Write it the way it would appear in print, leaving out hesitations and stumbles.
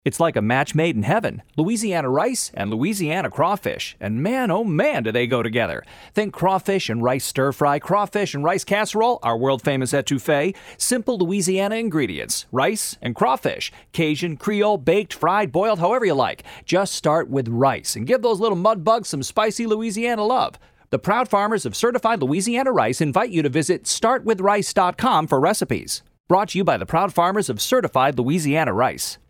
It's like a match made in heaven. Louisiana rice and Louisiana crawfish. And man, oh man, do they go together. Think crawfish and rice stir fry, crawfish and rice casserole, our world famous etouffee. Simple Louisiana ingredients. Rice and crawfish. Cajun, Creole, baked, fried, boiled, however you like. Just start with rice and give those little mud bugs some spicy Louisiana love. The proud farmers of certified Louisiana rice invite you to visit startwithrice.com for recipes. Brought to you by the proud farmers of certified Louisiana rice.